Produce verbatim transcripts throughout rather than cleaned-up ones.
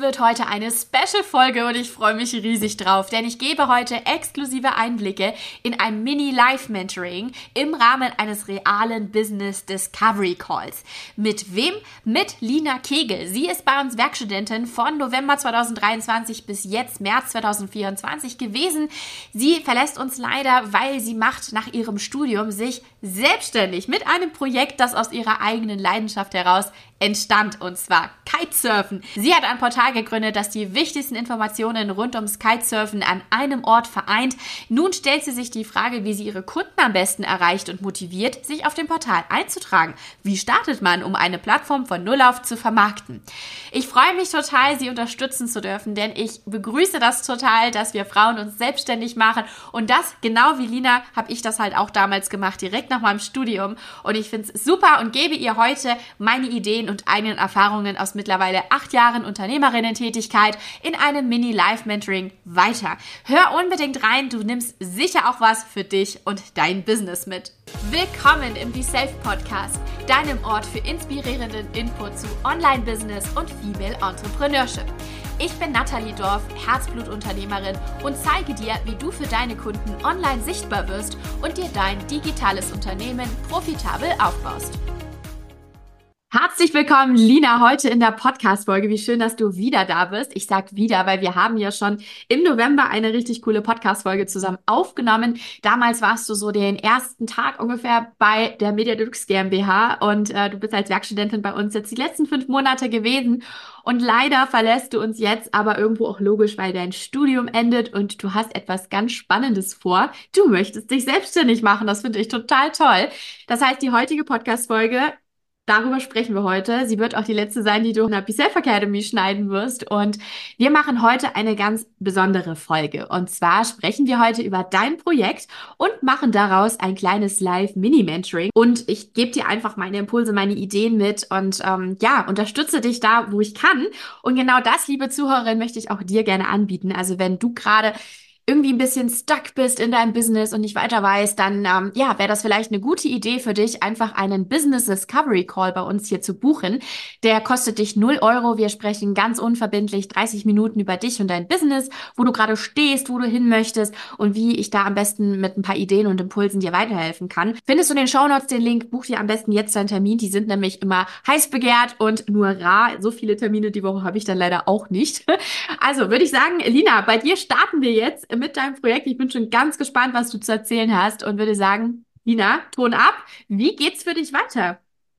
wird heute eine Special-Folge und ich freue mich riesig drauf, denn ich gebe heute exklusive Einblicke in ein Mini-Live-Mentoring im Rahmen eines realen Business Discovery Calls. Mit wem? Mit Lina Kegel. Sie ist bei uns Werkstudentin von November zweitausenddreiundzwanzig bis jetzt März zweitausendvierundzwanzig gewesen. Sie verlässt uns leider, weil sie macht nach ihrem Studium sich selbstständig mit einem Projekt, das aus ihrer eigenen Leidenschaft heraus entstand, und zwar Kitesurfen. Sie hat ein Portal gegründet, das die wichtigsten Informationen rund ums Kitesurfen an einem Ort vereint. Nun stellt sie sich die Frage, wie sie ihre Kunden am besten erreicht und motiviert, sich auf dem Portal einzutragen. Wie startet man, um eine Plattform von Null auf zu vermarkten? Ich freue mich total, sie unterstützen zu dürfen, denn ich begrüße das total, dass wir Frauen uns selbstständig machen, und das, genau wie Lina, habe ich das halt auch damals gemacht, direkt nach meinem Studium, und ich finde es super und gebe ihr heute meine Ideen und eigenen Erfahrungen aus mittlerweile acht Jahren Unternehmerinnen-Tätigkeit in einem Mini-Live-Mentoring weiter. Hör unbedingt rein, du nimmst sicher auch was für dich und dein Business mit. Willkommen im Be Self Podcast, deinem Ort für inspirierenden Input zu Online-Business und Female Entrepreneurship. Ich bin Nathalie Dorf, Herzblutunternehmerin, und zeige dir, wie du für deine Kunden online sichtbar wirst und dir dein digitales Unternehmen profitabel aufbaust. Herzlich willkommen, Lina, heute in der Podcast-Folge. Wie schön, dass du wieder da bist. Ich sag wieder, weil wir haben ja schon im November eine richtig coole Podcast-Folge zusammen aufgenommen. Damals warst du so den ersten Tag ungefähr bei der Media Deluxe GmbH und äh, du bist als Werkstudentin bei uns jetzt die letzten fünf Monate gewesen. Und leider verlässt du uns jetzt, aber irgendwo auch logisch, weil dein Studium endet und du hast etwas ganz Spannendes vor. Du möchtest dich selbstständig machen. Das finde ich total toll. Das heißt, die heutige Podcast-Folge, darüber sprechen wir heute. Sie wird auch die letzte sein, die du in der Be Self Academy schneiden wirst. Und wir machen heute eine ganz besondere Folge. Und zwar sprechen wir heute über dein Projekt und machen daraus ein kleines Live-Mini-Mentoring. Und ich gebe dir einfach meine Impulse, meine Ideen mit und ähm, ja, unterstütze dich da, wo ich kann. Und genau das, liebe Zuhörerin, möchte ich auch dir gerne anbieten. Also wenn du gerade irgendwie ein bisschen stuck bist in deinem Business und nicht weiter weißt, dann ähm, ja, wäre das vielleicht eine gute Idee für dich, einfach einen Business Discovery Call bei uns hier zu buchen. Der kostet dich null Euro. Wir sprechen ganz unverbindlich dreißig Minuten über dich und dein Business, wo du gerade stehst, wo du hin möchtest und wie ich da am besten mit ein paar Ideen und Impulsen dir weiterhelfen kann. Findest du in den Shownotes den Link, buch dir am besten jetzt deinen Termin. Die sind nämlich immer heiß begehrt und nur rar. So viele Termine die Woche habe ich dann leider auch nicht. Also würde ich sagen, Lina, bei dir starten wir jetzt mit deinem Projekt. Ich bin schon ganz gespannt, was du zu erzählen hast, und würde sagen, Lina, Ton ab. Wie geht's für dich weiter?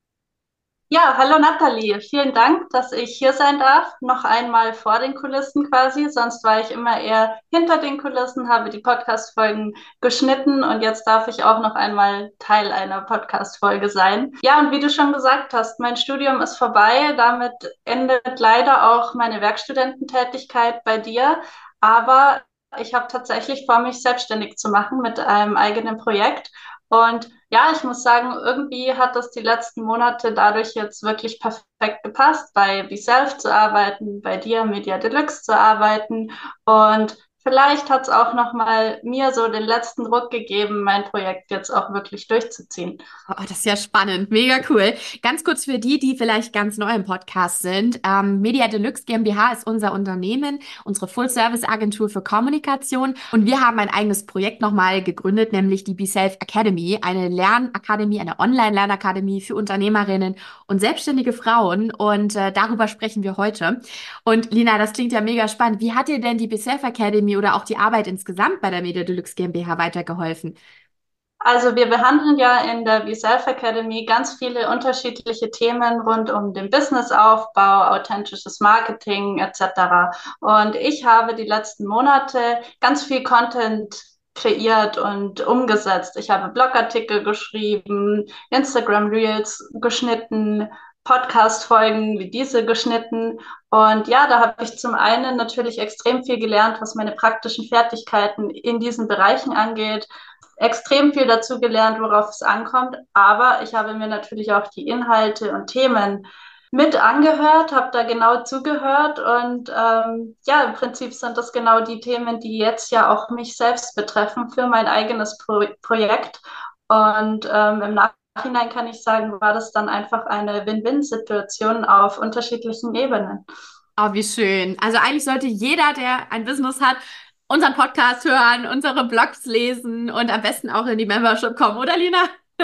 Ja, hallo Nathalie. Vielen Dank, dass ich hier sein darf. Noch einmal vor den Kulissen quasi. Sonst war ich immer eher hinter den Kulissen, habe die Podcast-Folgen geschnitten, und jetzt darf ich auch noch einmal Teil einer Podcast-Folge sein. Ja, und wie du schon gesagt hast, mein Studium ist vorbei. Damit endet leider auch meine Werkstudententätigkeit bei dir. Aber ich habe tatsächlich vor, mich selbstständig zu machen mit einem eigenen Projekt. Und ja, ich muss sagen, irgendwie hat das die letzten Monate dadurch jetzt wirklich perfekt gepasst, bei Be Self zu arbeiten, bei dir Media Deluxe zu arbeiten. Und vielleicht hat es auch nochmal mir so den letzten Ruck gegeben, mein Projekt jetzt auch wirklich durchzuziehen. Oh, das ist ja spannend, mega cool. Ganz kurz für die, die vielleicht ganz neu im Podcast sind. Ähm, Media Deluxe GmbH ist unser Unternehmen, unsere Full-Service-Agentur für Kommunikation. Und wir haben ein eigenes Projekt nochmal gegründet, nämlich die Be Self Academy, eine Lernakademie, eine Online-Lernakademie für Unternehmerinnen und selbstständige Frauen. Und äh, darüber sprechen wir heute. Und Lina, das klingt ja mega spannend. Wie hat dir denn die Be Self Academy oder auch die Arbeit insgesamt bei der Media Deluxe GmbH weitergeholfen? Also wir behandeln ja in der Be Self Academy ganz viele unterschiedliche Themen rund um den Businessaufbau, authentisches Marketing et cetera. Und ich habe die letzten Monate ganz viel Content kreiert und umgesetzt. Ich habe Blogartikel geschrieben, Instagram Reels geschnitten, Podcast-Folgen wie diese geschnitten. Und ja, da habe ich zum einen natürlich extrem viel gelernt, was meine praktischen Fertigkeiten in diesen Bereichen angeht, extrem viel dazu gelernt, worauf es ankommt, aber ich habe mir natürlich auch die Inhalte und Themen mit angehört, habe da genau zugehört, und ähm, ja, im Prinzip sind das genau die Themen, die jetzt ja auch mich selbst betreffen für mein eigenes Pro Projekt, und ähm, im Nachhinein kann ich sagen, war das dann einfach eine Win-Win-Situation auf unterschiedlichen Ebenen. Oh, wie schön. Also eigentlich sollte jeder, der ein Business hat, unseren Podcast hören, unsere Blogs lesen und am besten auch in die Membership kommen, oder Lina?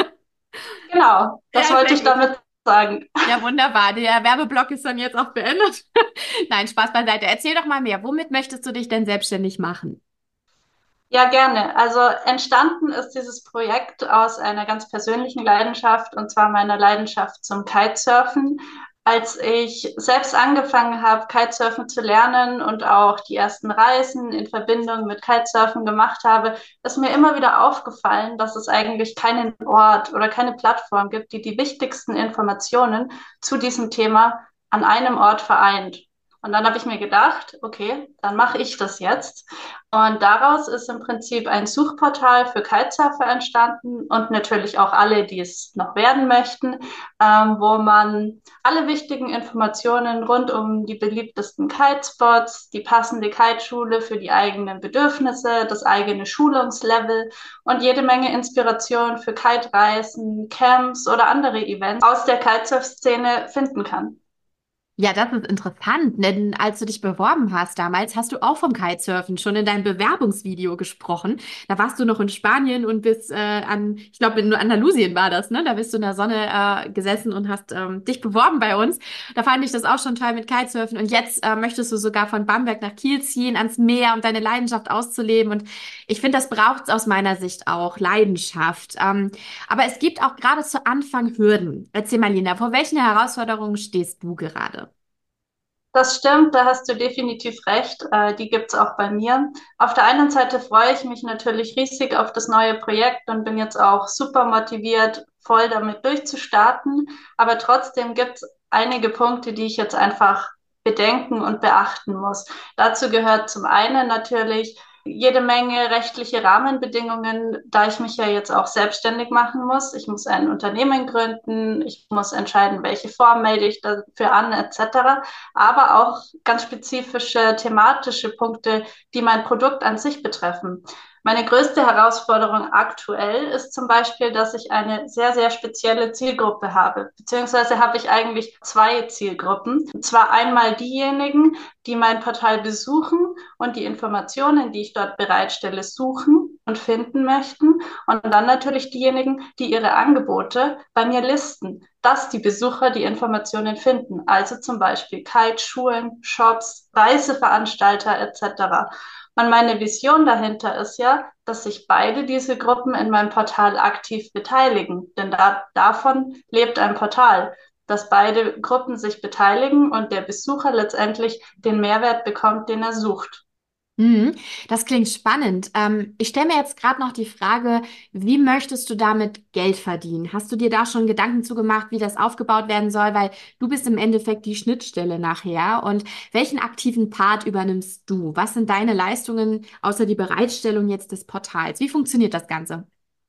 Genau, das Ja, wollte sehr ich gut. damit sagen. Ja, wunderbar. Der Werbeblock ist dann jetzt auch beendet. Nein, Spaß beiseite. Erzähl doch mal mehr. Womit möchtest du dich denn selbstständig machen? Ja, gerne. Also entstanden ist dieses Projekt aus einer ganz persönlichen Leidenschaft, und zwar meiner Leidenschaft zum Kitesurfen. Als ich selbst angefangen habe, Kitesurfen zu lernen und auch die ersten Reisen in Verbindung mit Kitesurfen gemacht habe, ist mir immer wieder aufgefallen, dass es eigentlich keinen Ort oder keine Plattform gibt, die die wichtigsten Informationen zu diesem Thema an einem Ort vereint. Und dann habe ich mir gedacht, okay, dann mache ich das jetzt. Und daraus ist im Prinzip ein Suchportal für Kitesurfer entstanden und natürlich auch alle, die es noch werden möchten, ähm, wo man alle wichtigen Informationen rund um die beliebtesten Kitespots, die passende Kiteschule für die eigenen Bedürfnisse, das eigene Schulungslevel und jede Menge Inspiration für Kitereisen, Camps oder andere Events aus der Kitesurf-Szene finden kann. Ja, das ist interessant, denn als du dich beworben hast damals, hast du auch vom Kitesurfen schon in deinem Bewerbungsvideo gesprochen. Da warst du noch in Spanien und bist äh, an, ich glaube in Andalusien war das, ne? Da bist du in der Sonne äh, gesessen und hast ähm, dich beworben bei uns. Da fand ich das auch schon toll mit Kitesurfen. Und jetzt äh, möchtest du sogar von Bamberg nach Kiel ziehen, ans Meer, um deine Leidenschaft auszuleben. Und ich finde, das braucht's aus meiner Sicht auch, Leidenschaft. Ähm, aber es gibt auch gerade zu Anfang Hürden. Erzähl mal, Lina, vor welchen Herausforderungen stehst du gerade? Das stimmt, da hast du definitiv recht. Äh, die gibt's auch bei mir. Auf der einen Seite freue ich mich natürlich riesig auf das neue Projekt und bin jetzt auch super motiviert, voll damit durchzustarten. Aber trotzdem gibt's einige Punkte, die ich jetzt einfach bedenken und beachten muss. Dazu gehört zum einen natürlich jede Menge rechtliche Rahmenbedingungen, da ich mich ja jetzt auch selbstständig machen muss. Ich muss ein Unternehmen gründen, ich muss entscheiden, welche Form melde ich dafür an, et cetera. Aber auch ganz spezifische thematische Punkte, die mein Produkt an sich betreffen. Meine größte Herausforderung aktuell ist zum Beispiel, dass ich eine sehr, sehr spezielle Zielgruppe habe. Beziehungsweise habe ich eigentlich zwei Zielgruppen. Und zwar einmal diejenigen, die mein Portal besuchen und die Informationen, die ich dort bereitstelle, suchen und finden möchten. Und dann natürlich diejenigen, die ihre Angebote bei mir listen, dass die Besucher die Informationen finden. Also zum Beispiel Kiteschulen, Shops, Reiseveranstalter et cetera. Und meine Vision dahinter ist ja, dass sich beide diese Gruppen in meinem Portal aktiv beteiligen. Denn da, davon lebt ein Portal, dass beide Gruppen sich beteiligen und der Besucher letztendlich den Mehrwert bekommt, den er sucht. Mhm, das klingt spannend. Ähm, ich stelle mir jetzt gerade noch die Frage, wie möchtest du damit Geld verdienen? Hast du dir da schon Gedanken zu gemacht, wie das aufgebaut werden soll? Weil du bist im Endeffekt die Schnittstelle nachher. Und welchen aktiven Part übernimmst du? Was sind deine Leistungen außer die Bereitstellung jetzt des Portals? Wie funktioniert das Ganze?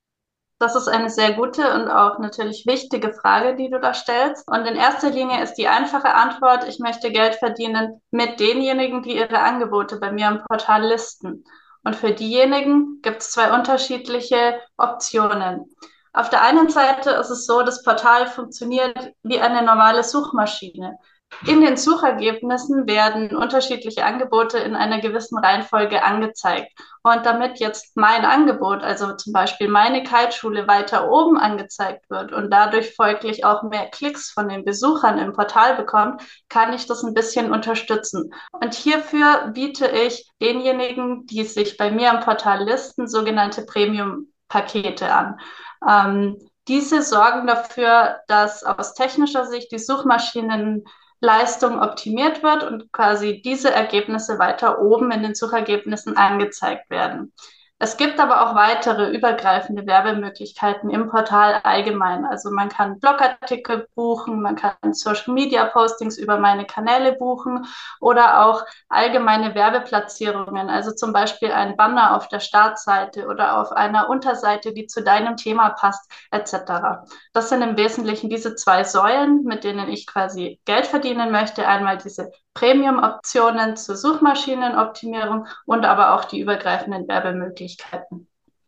Das ist eine sehr gute und auch natürlich wichtige Frage, die du da stellst. Und in erster Linie ist die einfache Antwort, ich möchte Geld verdienen mit denjenigen, die ihre Angebote bei mir im Portal listen. Und für diejenigen gibt es zwei unterschiedliche Optionen. Auf der einen Seite ist es so, das Portal funktioniert wie eine normale Suchmaschine. In den Suchergebnissen werden unterschiedliche Angebote in einer gewissen Reihenfolge angezeigt. Und damit jetzt mein Angebot, also zum Beispiel meine Kiteschule, weiter oben angezeigt wird und dadurch folglich auch mehr Klicks von den Besuchern im Portal bekommt, kann ich das ein bisschen unterstützen. Und hierfür biete ich denjenigen, die sich bei mir im Portal listen, sogenannte Premium-Pakete an. Ähm, diese sorgen dafür, dass aus technischer Sicht die Suchmaschinen Leistung optimiert wird und quasi diese Ergebnisse weiter oben in den Suchergebnissen angezeigt werden. Es gibt aber auch weitere übergreifende Werbemöglichkeiten im Portal allgemein. Also man kann Blogartikel buchen, man kann Social Media Postings über meine Kanäle buchen oder auch allgemeine Werbeplatzierungen, also zum Beispiel ein Banner auf der Startseite oder auf einer Unterseite, die zu deinem Thema passt, et cetera. Das sind im Wesentlichen diese zwei Säulen, mit denen ich quasi Geld verdienen möchte. Einmal diese Premium-Optionen zur Suchmaschinenoptimierung und aber auch die übergreifenden Werbemöglichkeiten.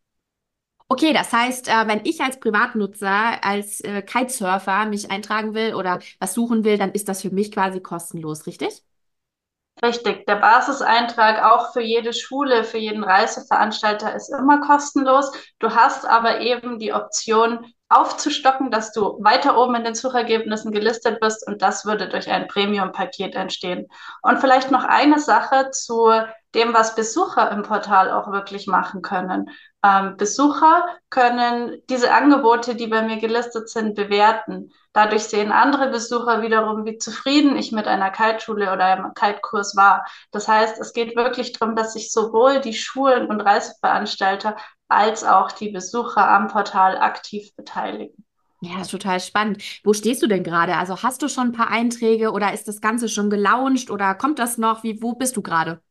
Okay, das heißt, äh, wenn ich als Privatnutzer, als äh, Kitesurfer mich eintragen will oder was suchen will, dann ist das für mich quasi kostenlos, richtig? Richtig, der Basiseintrag auch für jede Schule, für jeden Reiseveranstalter ist immer kostenlos. Du hast aber eben die Option aufzustocken, dass du weiter oben in den Suchergebnissen gelistet bist und das würde durch ein Premium-Paket entstehen. Und vielleicht noch eine Sache zu dem, was Besucher im Portal auch wirklich machen können. Ähm, Besucher können diese Angebote, die bei mir gelistet sind, bewerten. Dadurch sehen andere Besucher wiederum, wie zufrieden ich mit einer Kiteschule oder einem Kitekurs war. Das heißt, es geht wirklich darum, dass sich sowohl die Schulen und Reiseveranstalter als auch die Besucher am Portal aktiv beteiligen. Ja, das ist total spannend. Wo stehst du denn gerade? Also hast du schon ein paar Einträge oder ist das Ganze schon gelauncht oder kommt das noch? Wie, wo bist du gerade?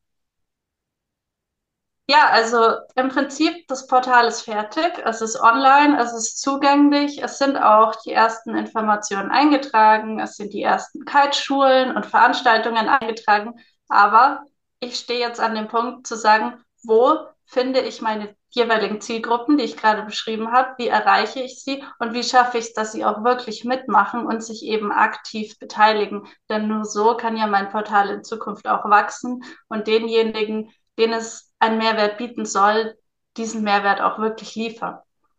Ja, also im Prinzip, das Portal ist fertig. Es ist online, es ist zugänglich. Es sind auch die ersten Informationen eingetragen. Es sind die ersten Kiteschulen und Veranstaltungen eingetragen. Aber ich stehe jetzt an dem Punkt zu sagen, wo finde ich meine jeweiligen Zielgruppen, die ich gerade beschrieben habe? Wie erreiche ich sie und wie schaffe ich es, dass sie auch wirklich mitmachen und sich eben aktiv beteiligen? Denn nur so kann ja mein Portal in Zukunft auch wachsen und denjenigen, denen es einen Mehrwert bieten soll, diesen Mehrwert auch wirklich liefern.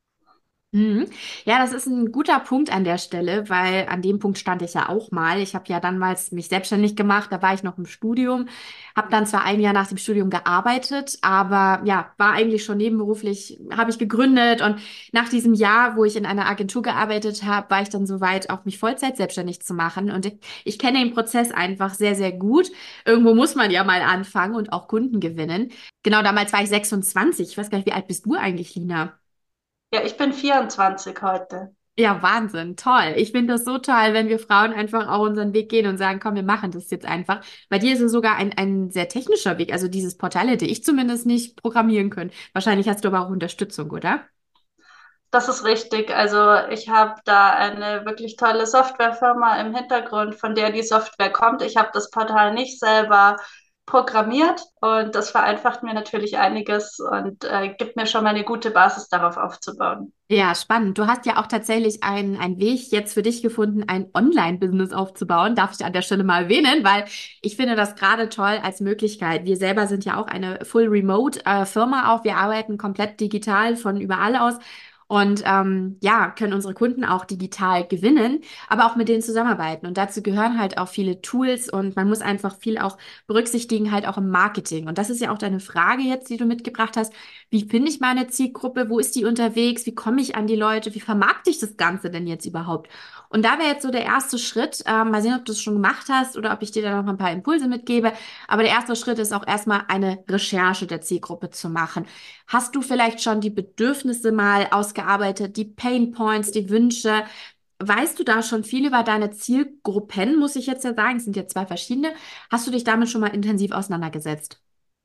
Mhm. Ja, das ist ein guter Punkt an der Stelle, weil an dem Punkt stand ich ja auch mal. Ich habe ja damals mich selbstständig gemacht, da war ich noch im Studium, habe dann zwar ein Jahr nach dem Studium gearbeitet, aber ja, war eigentlich schon nebenberuflich, habe ich gegründet und nach diesem Jahr, wo ich in einer Agentur gearbeitet habe, war ich dann soweit, auch mich Vollzeit selbstständig zu machen und ich, ich kenne den Prozess einfach sehr, sehr gut. Irgendwo muss man ja mal anfangen und auch Kunden gewinnen. Genau, damals war ich sechsundzwanzig. Ich weiß gar nicht, wie alt bist du eigentlich, Lina? Ja, ich bin vierundzwanzig heute. Ja, Wahnsinn, toll. Ich finde das so toll, wenn wir Frauen einfach auch unseren Weg gehen und sagen, komm, wir machen das jetzt einfach. Bei dir ist es sogar ein, ein sehr technischer Weg. Also dieses Portal hätte ich zumindest nicht programmieren können. Wahrscheinlich hast du aber auch Unterstützung, oder? Das ist richtig. Also ich habe da eine wirklich tolle Softwarefirma im Hintergrund, von der die Software kommt. Ich habe das Portal nicht selber programmiert und das vereinfacht mir natürlich einiges und äh, gibt mir schon mal eine gute Basis darauf aufzubauen. Ja, spannend. Du hast ja auch tatsächlich einen, einen Weg jetzt für dich gefunden, ein Online-Business aufzubauen. Darf ich an der Stelle mal erwähnen, weil ich finde das gerade toll als Möglichkeit. Wir selber sind ja auch eine Full Remote äh, Firma auch. Wir arbeiten komplett digital von überall aus und ähm, ja, können unsere Kunden auch digital gewinnen, aber auch mit denen zusammenarbeiten. Und dazu gehören halt auch viele Tools und man muss einfach viel auch berücksichtigen, halt auch im Marketing. Und das ist ja auch deine Frage jetzt, die du mitgebracht hast. Wie finde ich meine Zielgruppe? Wo ist die unterwegs? Wie komme ich an die Leute? Wie vermarkte ich das Ganze denn jetzt überhaupt? Und da wäre jetzt so der erste Schritt, ähm, mal sehen, ob du es schon gemacht hast oder ob ich dir da noch ein paar Impulse mitgebe. Aber der erste Schritt ist auch erstmal eine Recherche der Zielgruppe zu machen. Hast du vielleicht schon die Bedürfnisse mal ausgearbeitet, die Pain Points, die Wünsche? Weißt du da schon viel über deine Zielgruppen, muss ich jetzt ja sagen? Es sind ja zwei verschiedene. Hast du dich damit schon mal intensiv auseinandergesetzt?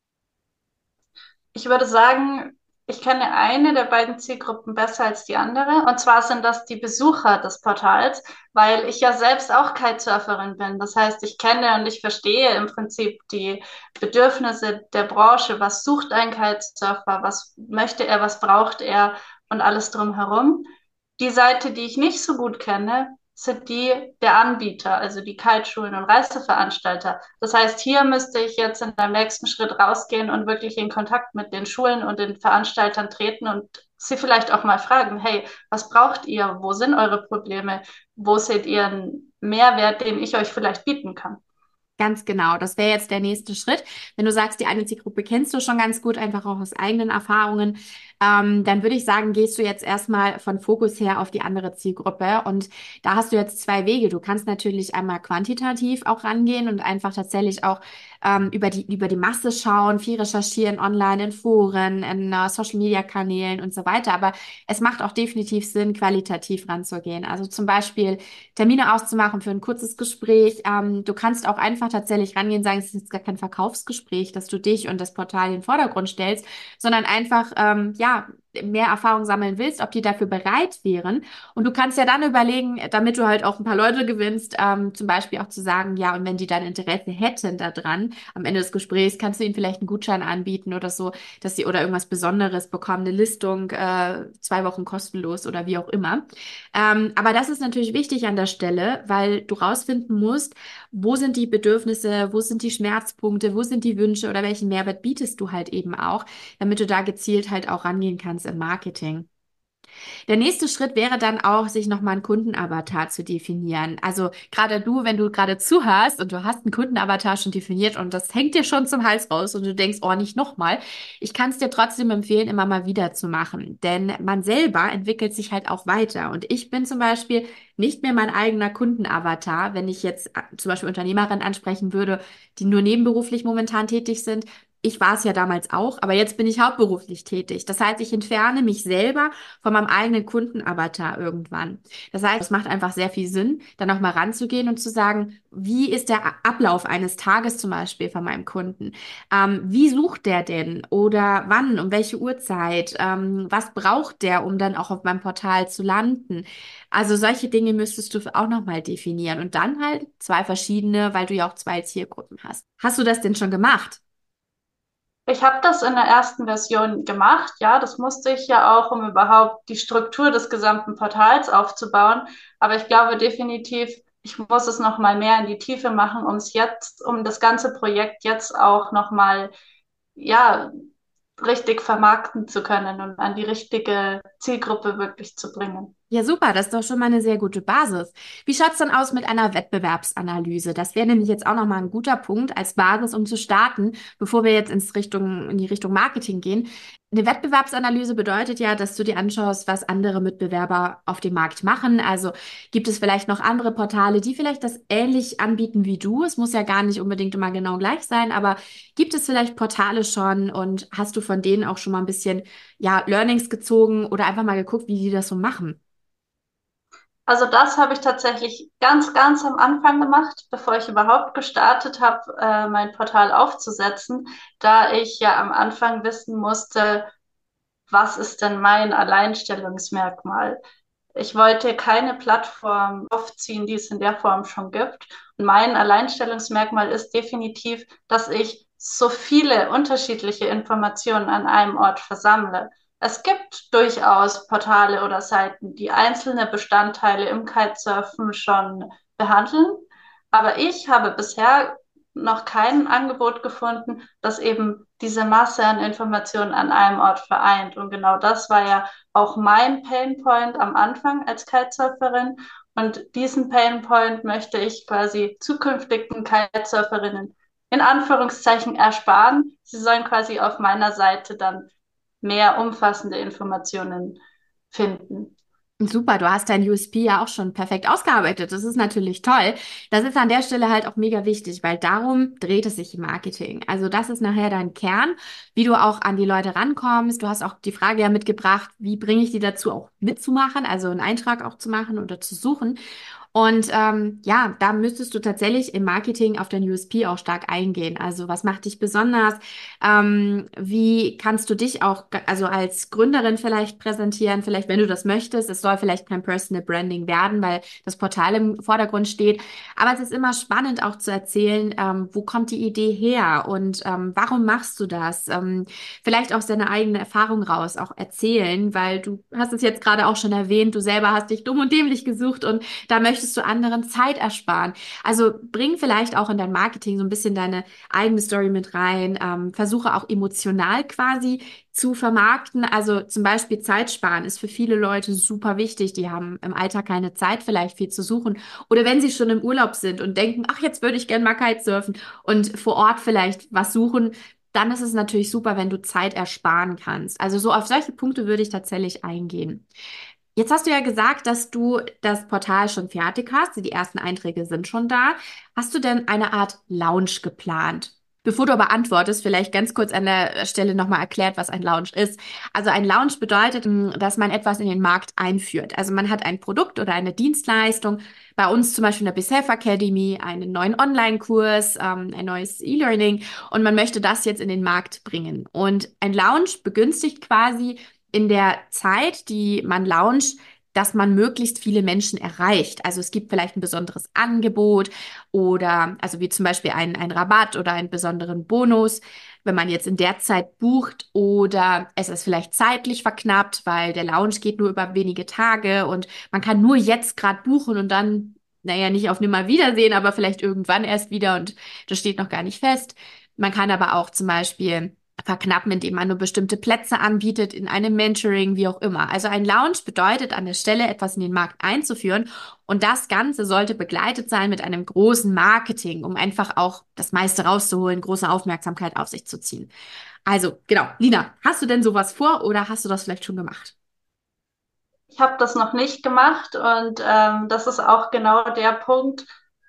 Ich würde sagen, ich kenne eine der beiden Zielgruppen besser als die andere. Und zwar sind das die Besucher des Portals, weil ich ja selbst auch Kitesurferin bin. Das heißt, ich kenne und ich verstehe im Prinzip die Bedürfnisse der Branche. Was sucht ein Kitesurfer? Was möchte er? Was braucht er? Und alles drumherum. Die Seite, die ich nicht so gut kenne, sind die der Anbieter, also die Kiteschulen und Reiseveranstalter. Das heißt, hier müsste ich jetzt in einem nächsten Schritt rausgehen und wirklich in Kontakt mit den Schulen und den Veranstaltern treten und sie vielleicht auch mal fragen, hey, was braucht ihr? Wo sind eure Probleme? Wo seht ihr einen Mehrwert, den ich euch vielleicht bieten kann? Ganz genau, das wäre jetzt der nächste Schritt. Wenn du sagst, die eine Zielgruppe kennst du schon ganz gut, einfach auch aus eigenen Erfahrungen, ähm, dann würde ich sagen, gehst du jetzt erstmal von Fokus her auf die andere Zielgruppe. Und da hast du jetzt zwei Wege. Du kannst natürlich einmal quantitativ auch rangehen und einfach tatsächlich auch ähm, über die, über die Masse schauen, viel recherchieren online, in Foren, in uh, Social-Media-Kanälen und so weiter. Aber es macht auch definitiv Sinn, qualitativ ranzugehen. Also zum Beispiel Termine auszumachen für ein kurzes Gespräch. Ähm, du kannst auch einfach tatsächlich rangehen und sagen, es ist jetzt gar kein Verkaufsgespräch, dass du dich und das Portal in den Vordergrund stellst, sondern einfach, ähm, ja, mehr Erfahrung sammeln willst, ob die dafür bereit wären. Und du kannst ja dann überlegen, damit du halt auch ein paar Leute gewinnst, ähm, zum Beispiel auch zu sagen, ja, und wenn die dann Interesse hätten daran, am Ende des Gesprächs kannst du ihnen vielleicht einen Gutschein anbieten oder so, dass sie oder irgendwas Besonderes bekommen, eine Listung, äh, zwei Wochen kostenlos oder wie auch immer. Ähm, aber das ist natürlich wichtig an der Stelle, weil du rausfinden musst, wo sind die Bedürfnisse, wo sind die Schmerzpunkte, wo sind die Wünsche oder welchen Mehrwert bietest du halt eben auch, damit du da gezielt halt auch rangehen kannst im Marketing. Der nächste Schritt wäre dann auch, sich nochmal einen Kundenavatar zu definieren. Also gerade du, wenn du gerade zuhörst und du hast einen Kundenavatar schon definiert und das hängt dir schon zum Hals raus und du denkst, oh, nicht nochmal. Ich kann es dir trotzdem empfehlen, immer mal wieder zu machen. Denn man selber entwickelt sich halt auch weiter. Und ich bin zum Beispiel nicht mehr mein eigener Kundenavatar, wenn ich jetzt äh, zum Beispiel Unternehmerinnen ansprechen würde, die nur nebenberuflich momentan tätig sind. Ich war es ja damals auch, aber jetzt bin ich hauptberuflich tätig. Das heißt, ich entferne mich selber von meinem eigenen Kundenavatar irgendwann. Das heißt, es macht einfach sehr viel Sinn, dann auch mal ranzugehen und zu sagen, wie ist der Ablauf eines Tages zum Beispiel von meinem Kunden? Ähm, wie sucht der denn? Oder wann? Um welche Uhrzeit? Ähm, was braucht der, um dann auch auf meinem Portal zu landen? Also solche Dinge müsstest du auch nochmal definieren und dann halt zwei verschiedene, weil du ja auch zwei Zielgruppen hast. Hast du das denn schon gemacht? Ich habe das in der ersten Version gemacht, ja, das musste ich ja auch, um überhaupt die Struktur des gesamten Portals aufzubauen. Aber ich glaube definitiv, ich muss es noch mal mehr in die Tiefe machen, um es jetzt, um das ganze Projekt jetzt auch noch mal, ja, richtig vermarkten zu können und an die richtige Zielgruppe wirklich zu bringen. Ja, super, das ist doch schon mal eine sehr gute Basis. Wie schaut's dann aus mit einer Wettbewerbsanalyse? Das wäre nämlich jetzt auch nochmal ein guter Punkt als Basis, um zu starten, bevor wir jetzt ins Richtung, in die Richtung Marketing gehen. Eine Wettbewerbsanalyse bedeutet ja, dass du dir anschaust, was andere Mitbewerber auf dem Markt machen. Also gibt es vielleicht noch andere Portale, die vielleicht das ähnlich anbieten wie du? Es muss ja gar nicht unbedingt immer genau gleich sein, aber gibt es vielleicht Portale schon und hast du von denen auch schon mal ein bisschen, ja, Learnings gezogen oder einfach mal geguckt, wie die das so machen? Also das habe ich tatsächlich ganz, ganz am Anfang gemacht, bevor ich überhaupt gestartet habe, äh, mein Portal aufzusetzen, da ich ja am Anfang wissen musste, was ist denn mein Alleinstellungsmerkmal? Ich wollte keine Plattform aufziehen, die es in der Form schon gibt. Und mein Alleinstellungsmerkmal ist definitiv, dass ich so viele unterschiedliche Informationen an einem Ort versammle. Es gibt durchaus Portale oder Seiten, die einzelne Bestandteile im Kitesurfen schon behandeln. Aber ich habe bisher noch kein Angebot gefunden, das eben diese Masse an Informationen an einem Ort vereint. Und genau das war ja auch mein Painpoint am Anfang als Kitesurferin. Und diesen Painpoint möchte ich quasi zukünftigen Kitesurferinnen in Anführungszeichen ersparen. Sie sollen quasi auf meiner Seite dann mehr umfassende Informationen finden. Super, du hast dein U S P ja auch schon perfekt ausgearbeitet. Das ist natürlich toll. Das ist an der Stelle halt auch mega wichtig, weil darum dreht es sich im Marketing. Also das ist nachher dein Kern, wie du auch an die Leute rankommst. Du hast auch die Frage ja mitgebracht, wie bringe ich die dazu, auch mitzumachen, also einen Eintrag auch zu machen oder zu suchen. Und ähm, ja, da müsstest du tatsächlich im Marketing auf dein U S P auch stark eingehen. Also was macht dich besonders? Ähm, wie kannst du dich auch, ge- also als Gründerin vielleicht präsentieren? Vielleicht, wenn du das möchtest. Es soll vielleicht kein Personal Branding werden, weil das Portal im Vordergrund steht. Aber es ist immer spannend auch zu erzählen, ähm, wo kommt die Idee her und ähm, warum machst du das? Ähm, vielleicht aus deiner eigenen Erfahrung raus auch erzählen, weil du hast es jetzt gerade auch schon erwähnt, du selber hast dich dumm und dämlich gesucht und da möchtest du anderen Zeit ersparen. Also bring vielleicht auch in dein Marketing so ein bisschen deine eigene Story mit rein. Ähm, versuche auch emotional quasi zu vermarkten. Also zum Beispiel Zeit sparen ist für viele Leute super wichtig. Die haben im Alltag keine Zeit, vielleicht viel zu suchen. Oder wenn sie schon im Urlaub sind und denken, ach, jetzt würde ich gerne mal Kitesurfen und vor Ort vielleicht was suchen, dann ist es natürlich super, wenn du Zeit ersparen kannst. Also so auf solche Punkte würde ich tatsächlich eingehen. Jetzt hast du ja gesagt, dass du das Portal schon fertig hast. Die ersten Einträge sind schon da. Hast du denn eine Art Lounge geplant? Bevor du aber antwortest, vielleicht ganz kurz an der Stelle nochmal erklärt, was ein Lounge ist. Also ein Lounge bedeutet, mh, dass man etwas in den Markt einführt. Also man hat ein Produkt oder eine Dienstleistung. Bei uns zum Beispiel in der BeSelf Academy einen neuen Online-Kurs, ähm, ein neues E-Learning und man möchte das jetzt in den Markt bringen. Und ein Lounge begünstigt quasi in der Zeit, die man launcht, dass man möglichst viele Menschen erreicht. Also es gibt vielleicht ein besonderes Angebot oder, also wie zum Beispiel einen, einen Rabatt oder einen besonderen Bonus, wenn man jetzt in der Zeit bucht oder es ist vielleicht zeitlich verknappt, weil der Launch geht nur über wenige Tage und man kann nur jetzt gerade buchen und dann, naja, nicht auf Nimmerwiedersehen, aber vielleicht irgendwann erst wieder und das steht noch gar nicht fest. Man kann aber auch zum Beispiel verknappen, indem man nur bestimmte Plätze anbietet in einem Mentoring, wie auch immer. Also ein Launch bedeutet an der Stelle etwas in den Markt einzuführen und das Ganze sollte begleitet sein mit einem großen Marketing, um einfach auch das meiste rauszuholen, große Aufmerksamkeit auf sich zu ziehen. Also genau, Lina, hast du denn sowas vor oder hast du das vielleicht schon gemacht? Ich habe das noch nicht gemacht und ähm, das ist auch genau der Punkt,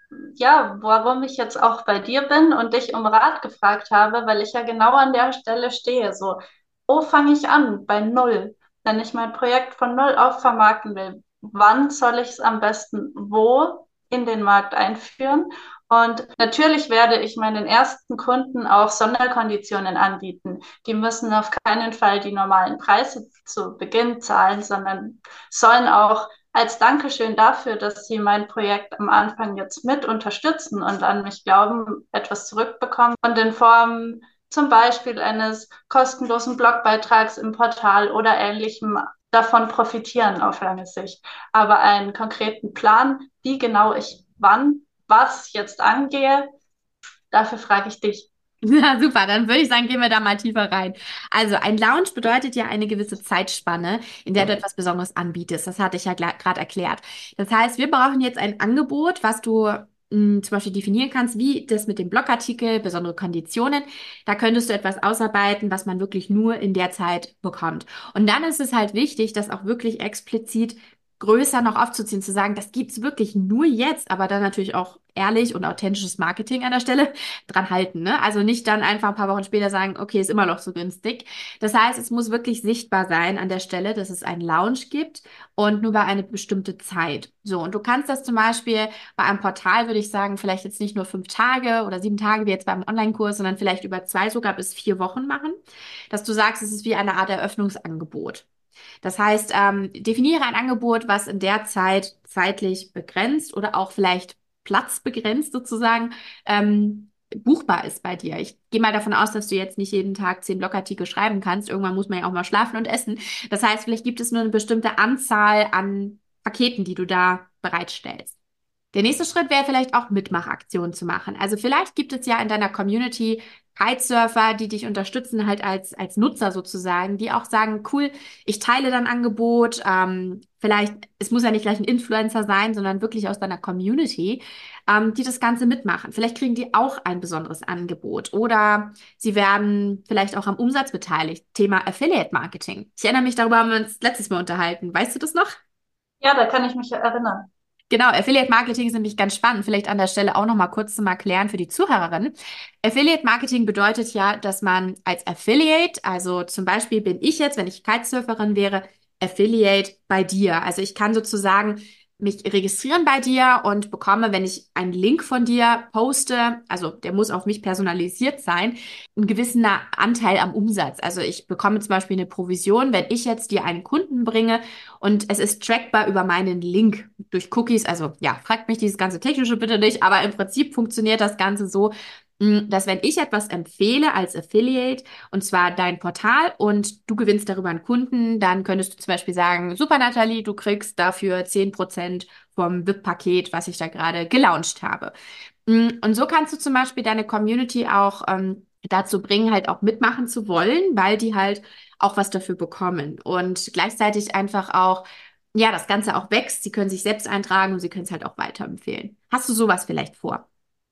ja, warum ich jetzt auch bei dir bin und dich um Rat gefragt habe, weil ich ja genau an der Stelle stehe. So, wo fange ich an? Bei Null. Wenn ich mein Projekt von Null auf vermarkten will, wann soll ich es am besten wo in den Markt einführen? Und natürlich werde ich meinen ersten Kunden auch Sonderkonditionen anbieten. Die müssen auf keinen Fall die normalen Preise zu Beginn zahlen, sondern sollen auch als Dankeschön dafür, dass Sie mein Projekt am Anfang jetzt mit unterstützen und an mich glauben, etwas zurückbekommen und in Form zum Beispiel eines kostenlosen Blogbeitrags im Portal oder ähnlichem davon profitieren auf lange Sicht. Aber einen konkreten Plan, wie genau ich wann was jetzt angehe, dafür frage ich dich. Ja, super. Dann würde ich sagen, gehen wir da mal tiefer rein. Also ein Lounge bedeutet ja eine gewisse Zeitspanne, in der du etwas Besonderes anbietest. Das hatte ich ja gerade erklärt. Das heißt, wir brauchen jetzt ein Angebot, was du mh, zum Beispiel definieren kannst, wie das mit dem Blogartikel, besondere Konditionen. Da könntest du etwas ausarbeiten, was man wirklich nur in der Zeit bekommt. Und dann ist es halt wichtig, das auch wirklich explizit größer noch aufzuziehen, zu sagen, das gibt's wirklich nur jetzt, aber dann natürlich auch ehrlich und authentisches Marketing an der Stelle dran halten, ne? Also nicht dann einfach ein paar Wochen später sagen, okay, ist immer noch so günstig. Das heißt, es muss wirklich sichtbar sein an der Stelle, dass es einen Lounge gibt und nur bei eine bestimmte Zeit. So, und du kannst das zum Beispiel bei einem Portal, würde ich sagen, vielleicht jetzt nicht nur fünf Tage oder sieben Tage wie jetzt beim Online-Kurs, sondern vielleicht über zwei sogar bis vier Wochen machen, dass du sagst, es ist wie eine Art Eröffnungsangebot. Das heißt, ähm, definiere ein Angebot, was in der Zeit zeitlich begrenzt oder auch vielleicht platzbegrenzt sozusagen ähm, buchbar ist bei dir. Ich gehe mal davon aus, dass du jetzt nicht jeden Tag zehn Blogartikel schreiben kannst. Irgendwann muss man ja auch mal schlafen und essen. Das heißt, vielleicht gibt es nur eine bestimmte Anzahl an Paketen, die du da bereitstellst. Der nächste Schritt wäre vielleicht auch Mitmachaktionen zu machen. Also vielleicht gibt es ja in deiner Community Kitesurfer, die dich unterstützen, halt als, als Nutzer sozusagen, die auch sagen, cool, ich teile dein Angebot. Ähm, vielleicht, es muss ja nicht gleich ein Influencer sein, sondern wirklich aus deiner Community, ähm, die das Ganze mitmachen. Vielleicht kriegen die auch ein besonderes Angebot oder sie werden vielleicht auch am Umsatz beteiligt. Thema Affiliate Marketing. Ich erinnere mich, darüber haben wir uns letztes Mal unterhalten. Weißt du das noch? Ja, da kann ich mich erinnern. Genau, Affiliate Marketing ist nämlich ganz spannend. Vielleicht an der Stelle auch noch mal kurz zum Erklären für die Zuhörerin. Affiliate Marketing bedeutet ja, dass man als Affiliate, also zum Beispiel bin ich jetzt, wenn ich Kitesurferin wäre, Affiliate bei dir. Also ich kann sozusagen mich registrieren bei dir und bekomme, wenn ich einen Link von dir poste, also der muss auf mich personalisiert sein, einen gewissen Anteil am Umsatz. Also ich bekomme zum Beispiel eine Provision, wenn ich jetzt dir einen Kunden bringe und es ist trackbar über meinen Link durch Cookies. Also ja, fragt mich dieses ganze Technische bitte nicht, aber im Prinzip funktioniert das Ganze so, mh, dass wenn ich etwas empfehle als Affiliate, und zwar dein Portal und du gewinnst darüber einen Kunden, dann könntest du zum Beispiel sagen, super Nathalie, du kriegst dafür zehn Prozent vom V I P-Paket, was ich da gerade gelauncht habe. Mm, Und so kannst du zum Beispiel deine Community auch ähm, dazu bringen, halt auch mitmachen zu wollen, weil die halt auch was dafür bekommen und gleichzeitig einfach auch, ja, das Ganze auch wächst. Sie können sich selbst eintragen und sie können es halt auch weiterempfehlen. Hast du sowas vielleicht vor?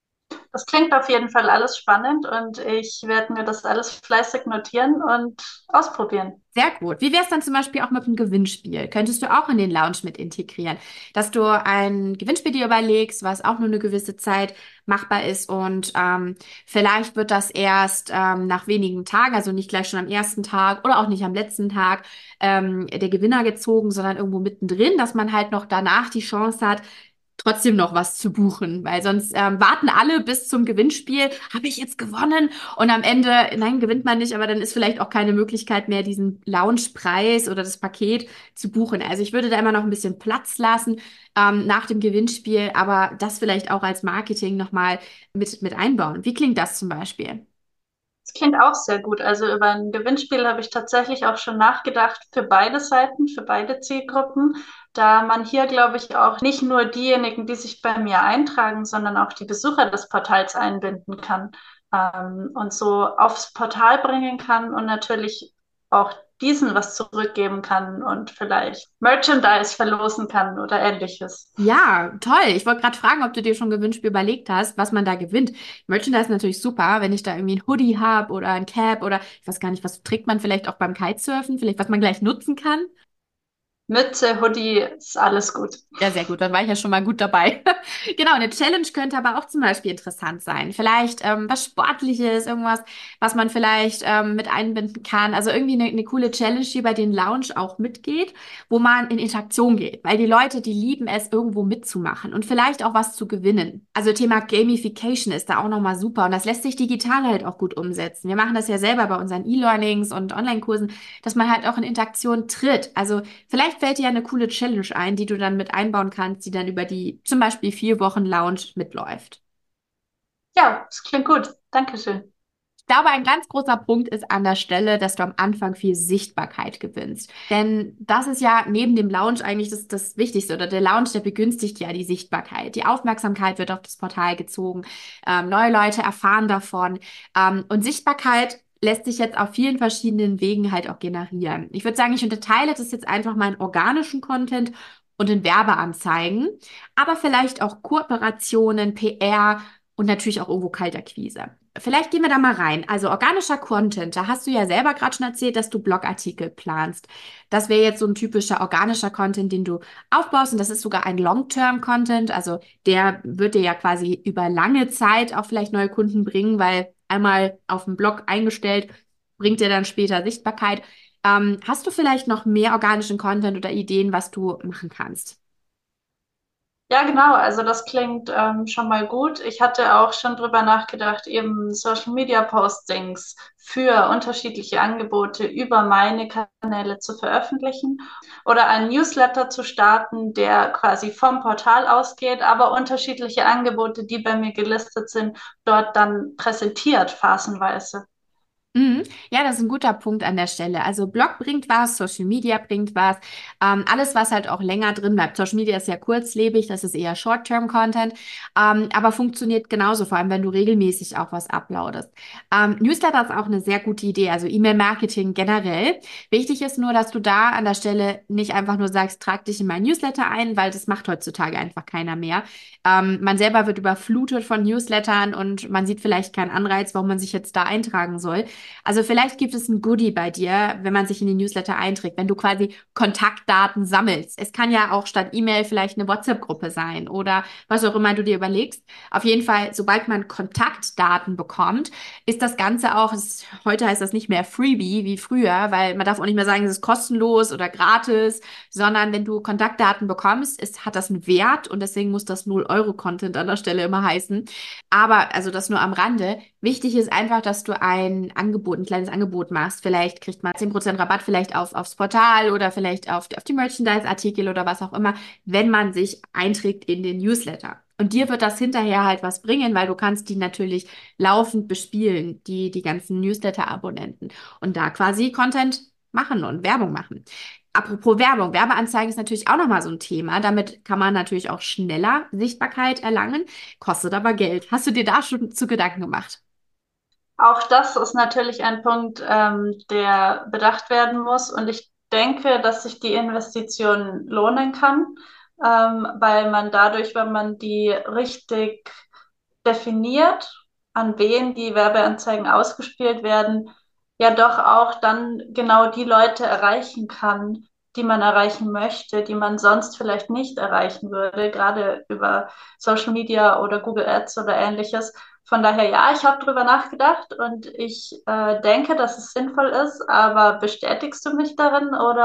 Das klingt auf jeden Fall alles spannend und ich werde mir das alles fleißig notieren und ausprobieren. Sehr gut. Wie wäre es dann zum Beispiel auch mit einem Gewinnspiel? Könntest du auch in den Lounge mit integrieren, dass du ein Gewinnspiel dir überlegst, was auch nur eine gewisse Zeit machbar ist und ähm, vielleicht wird das erst ähm, nach wenigen Tagen, also nicht gleich schon am ersten Tag oder auch nicht am letzten Tag, ähm, der Gewinner gezogen, sondern irgendwo mittendrin, dass man halt noch danach die Chance hat, trotzdem noch was zu buchen, weil sonst ähm, warten alle bis zum Gewinnspiel. Habe ich jetzt gewonnen? Und am Ende, nein, gewinnt man nicht, aber dann ist vielleicht auch keine Möglichkeit mehr, diesen Loungepreis oder das Paket zu buchen. Also ich würde da immer noch ein bisschen Platz lassen ähm, nach dem Gewinnspiel, aber das vielleicht auch als Marketing nochmal mit, mit einbauen. Wie klingt das zum Beispiel? Das klingt auch sehr gut. Also über ein Gewinnspiel habe ich tatsächlich auch schon nachgedacht für beide Seiten, für beide Zielgruppen, da man hier, glaube ich, auch nicht nur diejenigen, die sich bei mir eintragen, sondern auch die Besucher des Portals einbinden kann, ähm, und so aufs Portal bringen kann und natürlich auch diesen was zurückgeben kann und vielleicht Merchandise verlosen kann oder ähnliches. Ja, toll. Ich wollte gerade fragen, ob du dir schon ein Gewinnspiel überlegt hast, was man da gewinnt. Merchandise ist natürlich super, wenn ich da irgendwie ein Hoodie habe oder ein Cap oder ich weiß gar nicht, was trägt man vielleicht auch beim Kitesurfen, vielleicht was man gleich nutzen kann. Mütze, Hoodie, ist alles gut. Ja, sehr gut. Dann war ich ja schon mal gut dabei. Genau, eine Challenge könnte aber auch zum Beispiel interessant sein. Vielleicht ähm, was Sportliches, irgendwas, was man vielleicht ähm, mit einbinden kann. Also irgendwie eine, eine coole Challenge, die bei den Lounge auch mitgeht, wo man in Interaktion geht. Weil die Leute, die lieben es, irgendwo mitzumachen und vielleicht auch was zu gewinnen. Also Thema Gamification ist da auch nochmal super und das lässt sich digital halt auch gut umsetzen. Wir machen das ja selber bei unseren E-Learnings und Online-Kursen, dass man halt auch in Interaktion tritt. Also vielleicht fällt dir ja eine coole Challenge ein, die du dann mit einbauen kannst, die dann über die zum Beispiel vier Wochen Lounge mitläuft. Ja, das klingt gut. Dankeschön. Ich glaube, ein ganz großer Punkt ist an der Stelle, dass du am Anfang viel Sichtbarkeit gewinnst. Denn das ist ja neben dem Lounge eigentlich das, das Wichtigste. Oder der Lounge, der begünstigt ja die Sichtbarkeit. Die Aufmerksamkeit wird auf das Portal gezogen. Ähm, neue Leute erfahren davon. Ähm, und Sichtbarkeit lässt sich jetzt auf vielen verschiedenen Wegen halt auch generieren. Ich würde sagen, ich unterteile das jetzt einfach mal in organischen Content und in Werbeanzeigen, aber vielleicht auch Kooperationen, P R und natürlich auch irgendwo Kaltakquise. Vielleicht gehen wir da mal rein. Also organischer Content, da hast du ja selber gerade schon erzählt, dass du Blogartikel planst. Das wäre jetzt so ein typischer organischer Content, den du aufbaust und das ist sogar ein Long-Term-Content. Also der wird dir ja quasi über lange Zeit auch vielleicht neue Kunden bringen, weil einmal auf dem Blog eingestellt, bringt dir dann später Sichtbarkeit. Ähm, hast du vielleicht noch mehr organischen Content oder Ideen, was du machen kannst? Ja, genau. Also das klingt ähm, schon mal gut. Ich hatte auch schon drüber nachgedacht, eben Social Media Postings für unterschiedliche Angebote über meine Kanäle zu veröffentlichen oder einen Newsletter zu starten, der quasi vom Portal ausgeht, aber unterschiedliche Angebote, die bei mir gelistet sind, dort dann präsentiert, phasenweise. Mhm. Ja, das ist ein guter Punkt an der Stelle. Also Blog bringt was, Social Media bringt was, ähm, alles, was halt auch länger drin bleibt. Social Media ist ja kurzlebig, das ist eher Short-Term-Content, ähm, aber funktioniert genauso, vor allem wenn du regelmäßig auch was uploadest. Ähm, Newsletter ist auch eine sehr gute Idee, also E-Mail-Marketing generell. Wichtig ist nur, dass du da an der Stelle nicht einfach nur sagst, trag dich in mein Newsletter ein, weil das macht heutzutage einfach keiner mehr. Ähm, man selber wird überflutet von Newslettern und man sieht vielleicht keinen Anreiz, warum man sich jetzt da eintragen soll. Also vielleicht gibt es ein Goodie bei dir, wenn man sich in die Newsletter einträgt, wenn du quasi Kontaktdaten sammelst. Es kann ja auch statt E-Mail vielleicht eine WhatsApp-Gruppe sein oder was auch immer du dir überlegst. Auf jeden Fall, sobald man Kontaktdaten bekommt, ist das Ganze auch, es, heute heißt das nicht mehr Freebie wie früher, weil man darf auch nicht mehr sagen, es ist kostenlos oder gratis, sondern wenn du Kontaktdaten bekommst, ist, hat das einen Wert und deswegen muss das null-Euro-Content an der Stelle immer heißen. Aber, also das nur am Rande. Wichtig ist einfach, dass du ein Angebot, ein kleines Angebot machst. Vielleicht kriegt man zehn Prozent Rabatt vielleicht auf, aufs Portal oder vielleicht auf, auf die Merchandise-Artikel oder was auch immer, wenn man sich einträgt in den Newsletter. Und dir wird das hinterher halt was bringen, weil du kannst die natürlich laufend bespielen, die, die ganzen Newsletter-Abonnenten. Und da quasi Content machen und Werbung machen. Apropos Werbung, Werbeanzeigen ist natürlich auch nochmal so ein Thema. Damit kann man natürlich auch schneller Sichtbarkeit erlangen, kostet aber Geld. Hast du dir da schon zu Gedanken gemacht? Auch das ist natürlich ein Punkt, ähm, der bedacht werden muss. Und ich denke, dass sich die Investition lohnen kann, ähm, weil man dadurch, wenn man die richtig definiert, an wen die Werbeanzeigen ausgespielt werden, ja doch auch dann genau die Leute erreichen kann, die man erreichen möchte, die man sonst vielleicht nicht erreichen würde, gerade über Social Media oder Google Ads oder ähnliches. Von daher, ja, ich habe drüber nachgedacht und ich äh, denke, dass es sinnvoll ist, aber bestätigst du mich darin oder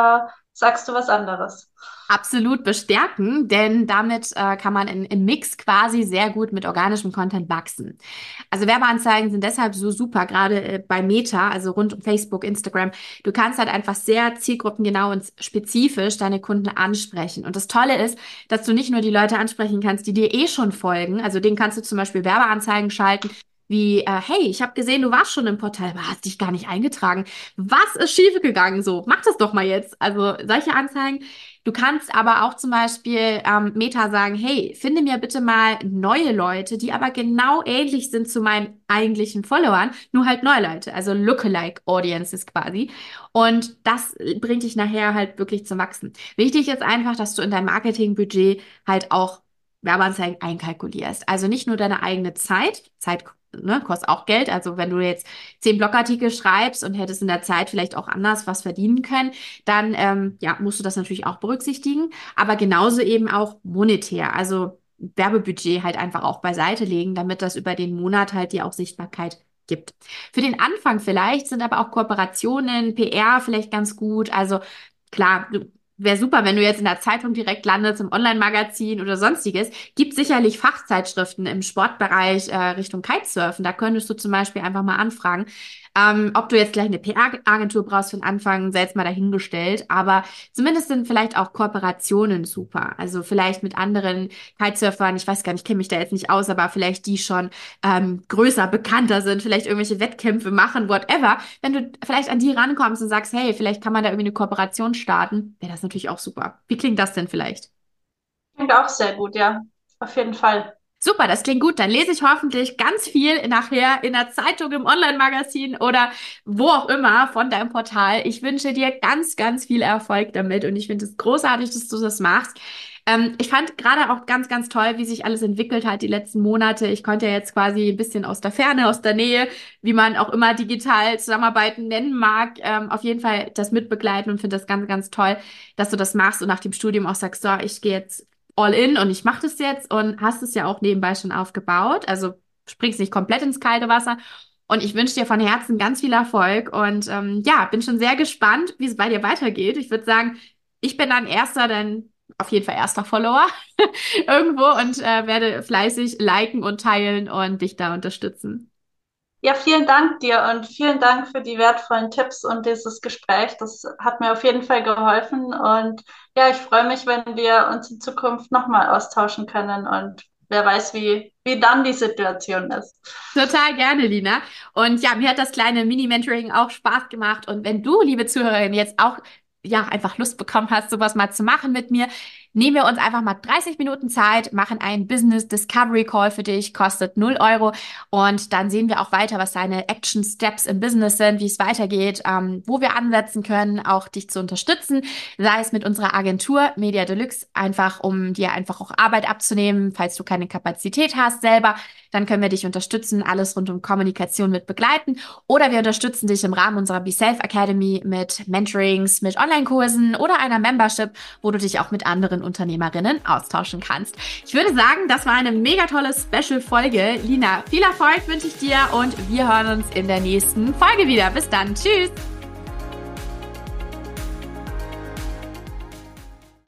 sagst du was anderes? Absolut bestärken, denn damit äh, kann man in, im Mix quasi sehr gut mit organischem Content wachsen. Also Werbeanzeigen sind deshalb so super, gerade äh, bei Meta, also rund um Facebook, Instagram. Du kannst halt einfach sehr zielgruppengenau und spezifisch deine Kunden ansprechen. Und das Tolle ist, dass du nicht nur die Leute ansprechen kannst, die dir eh schon folgen. Also denen kannst du zum Beispiel Werbeanzeigen schalten, wie, äh, hey, ich habe gesehen, du warst schon im Portal, aber hast dich gar nicht eingetragen. Was ist schiefgegangen? So, mach das doch mal jetzt. Also solche Anzeigen. Du kannst aber auch zum Beispiel ähm, Meta sagen, hey, finde mir bitte mal neue Leute, die aber genau ähnlich sind zu meinen eigentlichen Followern, nur halt neue Leute, also Lookalike Audiences quasi. Und das bringt dich nachher halt wirklich zum Wachsen. Wichtig ist einfach, dass du in dein Marketingbudget halt auch Werbeanzeigen einkalkulierst. Also nicht nur deine eigene Zeit, Zeit, ne, kostet auch Geld. Also wenn du jetzt zehn Blogartikel schreibst und hättest in der Zeit vielleicht auch anders was verdienen können, dann ähm, ja, musst du das natürlich auch berücksichtigen, aber genauso eben auch monetär, also Werbebudget halt einfach auch beiseite legen, damit das über den Monat halt dir auch Sichtbarkeit gibt. Für den Anfang vielleicht sind aber auch Kooperationen, P R vielleicht ganz gut. Also klar, wäre super, wenn du jetzt in der Zeitung direkt landest, im Online-Magazin oder sonstiges. Gibt sicherlich Fachzeitschriften im Sportbereich äh, Richtung Kitesurfen. Da könntest du zum Beispiel einfach mal anfragen. Ähm, ob du jetzt gleich eine P R-Agentur brauchst für den Anfang, sei jetzt mal dahingestellt. Aber zumindest sind vielleicht auch Kooperationen super. Also vielleicht mit anderen Kitesurfern, ich weiß gar nicht, ich kenne mich da jetzt nicht aus, aber vielleicht die schon ähm, größer, bekannter sind, vielleicht irgendwelche Wettkämpfe machen, whatever. Wenn du vielleicht an die rankommst und sagst, hey, vielleicht kann man da irgendwie eine Kooperation starten, wäre das natürlich auch super. Wie klingt das denn vielleicht? Klingt auch sehr gut, ja, auf jeden Fall. Super, das klingt gut. Dann lese ich hoffentlich ganz viel nachher in der Zeitung, im Online-Magazin oder wo auch immer von deinem Portal. Ich wünsche dir ganz, ganz viel Erfolg damit und ich finde es großartig, dass du das machst. Ähm, ich fand gerade auch ganz, ganz toll, wie sich alles entwickelt hat die letzten Monate. Ich konnte ja jetzt quasi ein bisschen aus der Ferne, aus der Nähe, wie man auch immer digital zusammenarbeiten nennen mag, ähm, auf jeden Fall das mitbegleiten und finde das ganz, ganz toll, dass du das machst und nach dem Studium auch sagst, so, ich gehe jetzt all in und ich mache das jetzt und hast es ja auch nebenbei schon aufgebaut. Also springst nicht komplett ins kalte Wasser. Und ich wünsche dir von Herzen ganz viel Erfolg und ähm, ja, bin schon sehr gespannt, wie es bei dir weitergeht. Ich würde sagen, ich bin dann erster, dann auf jeden Fall erster Follower irgendwo und äh, werde fleißig liken und teilen und dich da unterstützen. Ja, vielen Dank dir und vielen Dank für die wertvollen Tipps und dieses Gespräch. Das hat mir auf jeden Fall geholfen. Und ja, ich freue mich, wenn wir uns in Zukunft nochmal austauschen können und wer weiß, wie, wie dann die Situation ist. Total gerne, Lina. Und ja, mir hat das kleine Mini-Mentoring auch Spaß gemacht. Und wenn du, liebe Zuhörerin, jetzt auch ja einfach Lust bekommen hast, sowas mal zu machen mit mir, nehmen wir uns einfach mal dreißig Minuten Zeit, machen einen Business Discovery Call für dich, kostet null Euro. Und dann sehen wir auch weiter, was deine Action Steps im Business sind, wie es weitergeht, ähm, wo wir ansetzen können, auch dich zu unterstützen, sei es mit unserer Agentur Media Deluxe, einfach um dir einfach auch Arbeit abzunehmen, falls du keine Kapazität hast selber. Dann können wir dich unterstützen, alles rund um Kommunikation mit begleiten. Oder wir unterstützen dich im Rahmen unserer Be Self Academy mit Mentorings, mit Online-Kursen oder einer Membership, wo du dich auch mit anderen Unternehmerinnen austauschen kannst. Ich würde sagen, das war eine mega tolle Special-Folge. Lina, viel Erfolg wünsche ich dir und wir hören uns in der nächsten Folge wieder. Bis dann. Tschüss.